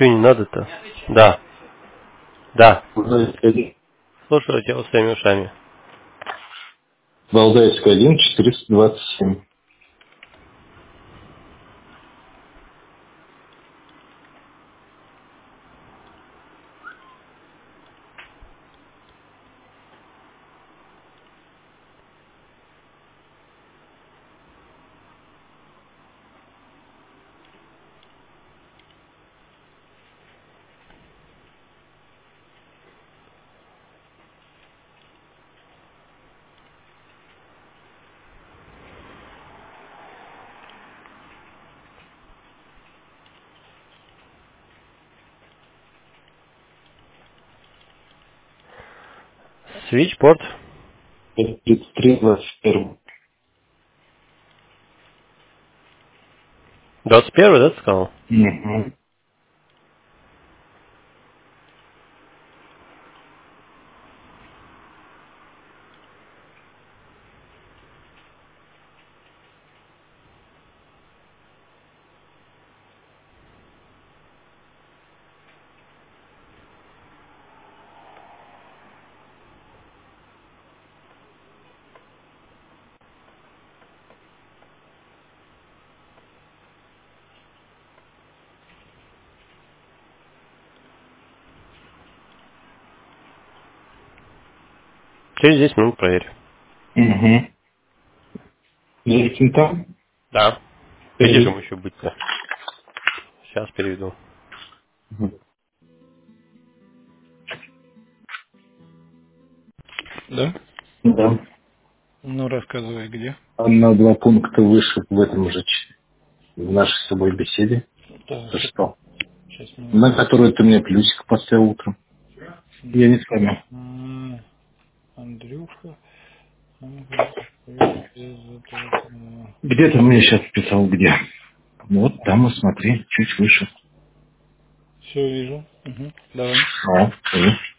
Чего не надо-то? Да. Да. Валдайский Слушаю тебя своими ушами. 1, 427. Свитчпорт. 33, 21. 21, да, ты сказал? Угу. Через 10 минут проверь. Угу. Едем там? Да. Где же ему еще быть-то? Сейчас переведу. Угу. Да? Да. Ну, рассказывай, где. На 2 пункта выше в этом же, в нашей с тобой беседе. Так, Это что? сейчас минуту. На которую ты мне плюсик поставил утром. Я не с вами. Андрюха. Где ты мне сейчас писал, где? Вот там, смотри, чуть выше. Все вижу. Угу. Давай. А,